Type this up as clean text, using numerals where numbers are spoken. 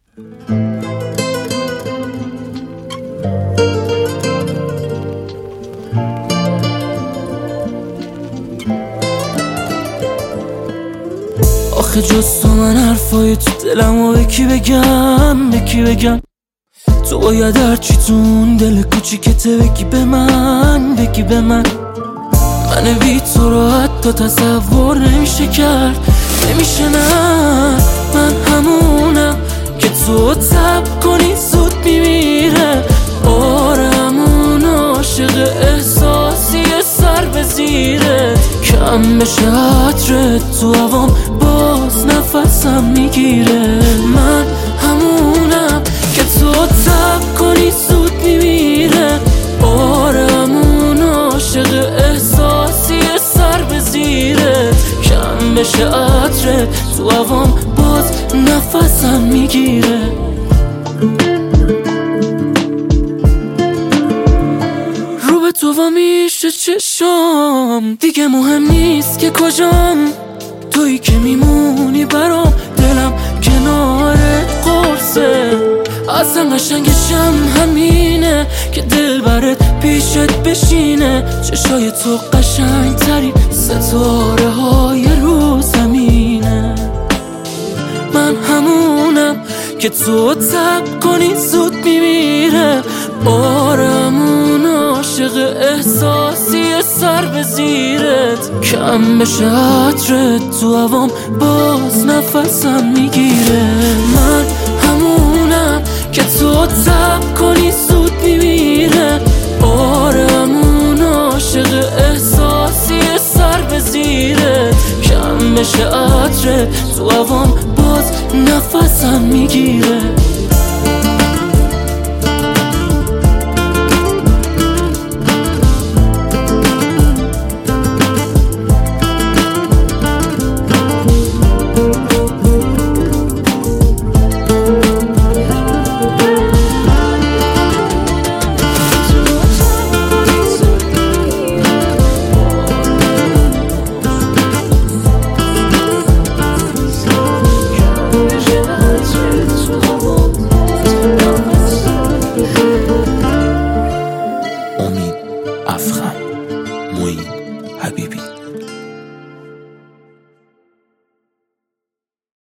آخه جز تو من حرفای تو دلمو به کی بگم، به کی بگم؟ تو باید هرچی تو اون دل کوچیکته بگی به من، بگی به من. من بی تو رو حتی تصور نمیشه کرد، نمیشه نه. من همونم که تو تب کنی زود میمیره. آره همون عاشق احساسی سر به زیره. کم بشه عطرت تو هوام باز نفسم میگیره. من همونم که تو تب کنی زود میمیره. آره همون عاشق احساسی سر به زیره. کم بشه عطرت تو هوام باز نفسم میگیره. رو به تو و میشه چشام، دیگه مهم نیست که کجام. تویی که میمونی برام، دلم کنارت قرصه. اصلا قشنگشم همینه که دل برات پیشت بشینه. چشای تو قشنگ ترین ستاره های رو زمینه. من همونم که تو تب کنی زود میمیره. آره همون عاشق احساسی سر به زیرت. کم بشه عطرت تو هوام باز نفسم میگیره. من همونم که تو تب کنی زود میمیره. آره همون عاشق احساسی سر به زیرت. کم بشه عطرت تو هوام باز نفسم میگیره.